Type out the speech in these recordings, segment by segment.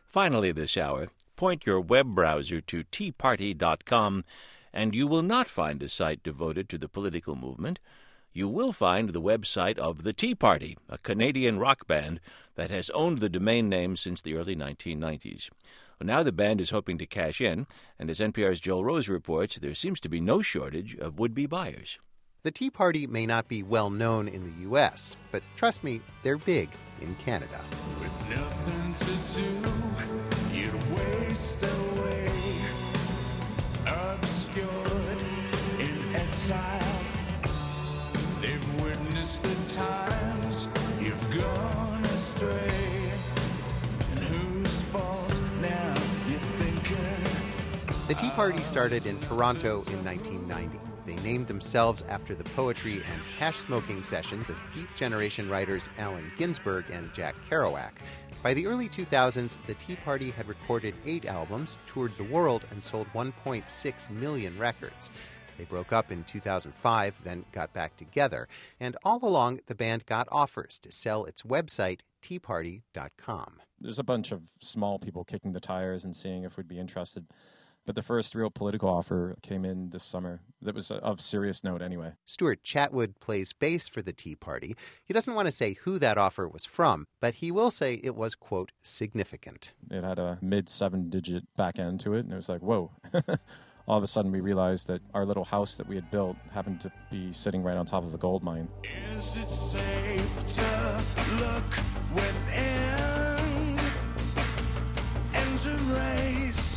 Finally this hour, point your web browser to teaparty.com, and you will not find a site devoted to the political movement. You will find the website of the Tea Party, a Canadian rock band that has owned the domain name since the early 1990s. Well, now the band is hoping to cash in, and as NPR's Joel Rose reports, there seems to be no shortage of would-be buyers. The Tea Party may not be well known in the U.S., but trust me, they're big in Canada. With nothing to do, you'd waste away, obscured in exile. They've witnessed the times you've gone astray, and whose fault now you thinking? The Tea Party started in Toronto in 1990. They named themselves after the poetry and hash-smoking sessions of Beat Generation writers Allen Ginsberg and Jack Kerouac. By the early 2000s, the Tea Party had recorded 8 albums, toured the world, and sold 1.6 million records. They broke up in 2005, then got back together. And all along, the band got offers to sell its website, teaparty.com. There's a bunch of small people kicking the tires and seeing if we'd be interested. But the first real political offer came in this summer that was of serious note anyway. Stuart Chatwood plays bass for the Tea Party. He doesn't want to say who that offer was from, but he will say it was, quote, significant. It had a mid-7-digit back end to it, and it was like, whoa. All of a sudden we realized that our little house that we had built happened to be sitting right on top of a gold mine. Is it safe to look within and to erase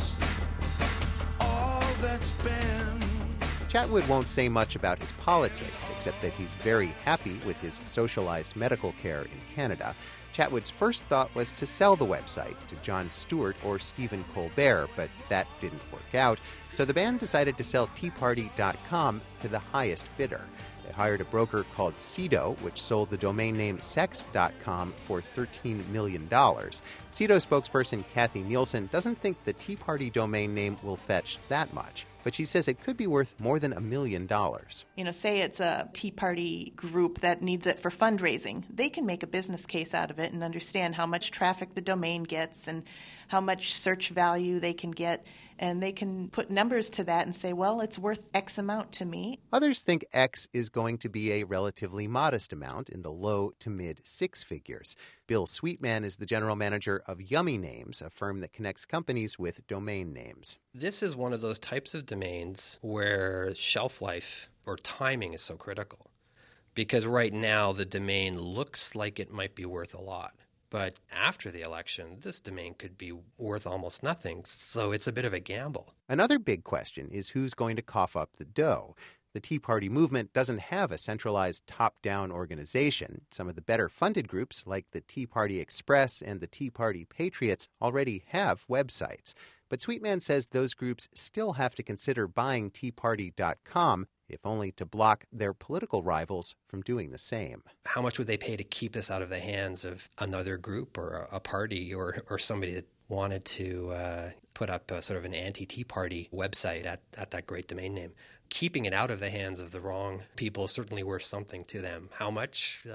that's been? Chatwood won't say much about his politics, except that he's very happy with his socialized medical care in Canada. Chatwood's first thought was to sell the website to Jon Stewart or Stephen Colbert, but that didn't work out. So the band decided to sell teaparty.com to the highest bidder. They hired a broker called Sedo, which sold the domain name sex.com for $13 million. Sedo spokesperson Kathy Nielsen doesn't think the Tea Party domain name will fetch that much, but she says it could be worth more than $1 million. Say it's a Tea Party group that needs it for fundraising. They can make a business case out of it and understand how much traffic the domain gets and how much search value they can get, and they can put numbers to that and say, well, it's worth X amount to me. Others think X is going to be a relatively modest amount in the low to mid 6 figures. Bill Sweetman is the general manager of Yummy Names, a firm that connects companies with domain names. This is one of those types of domains where shelf life or timing is so critical. Because right now the domain looks like it might be worth a lot. But after the election, this domain could be worth almost nothing, so it's a bit of a gamble. Another big question is who's going to cough up the dough. The Tea Party movement doesn't have a centralized top-down organization. Some of the better-funded groups, like the Tea Party Express and the Tea Party Patriots, already have websites. But Sweetman says those groups still have to consider buying teaparty.com, if only to block their political rivals from doing the same. How much would they pay to keep this out of the hands of another group or a party or somebody that wanted to put up a sort of an anti-Tea Party website at that great domain name? Keeping it out of the hands of the wrong people is certainly worth something to them. How much,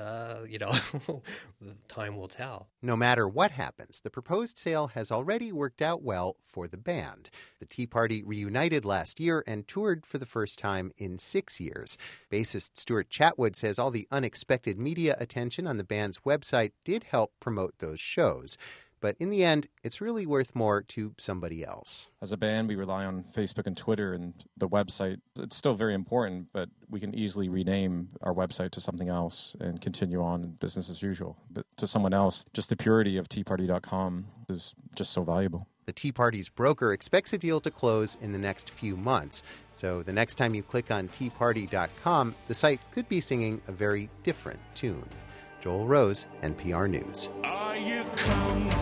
time will tell. No matter what happens, the proposed sale has already worked out well for the band. The Tea Party reunited last year and toured for the first time in 6 years. Bassist Stuart Chatwood says all the unexpected media attention on the band's website did help promote those shows. But in the end, it's really worth more to somebody else. As a band, we rely on Facebook and Twitter and the website. It's still very important, but we can easily rename our website to something else and continue on business as usual. But to someone else, just the purity of teaparty.com is just so valuable. The Tea Party's broker expects a deal to close in the next few months. So the next time you click on teaparty.com, the site could be singing a very different tune. Joel Rose, NPR News. Are you come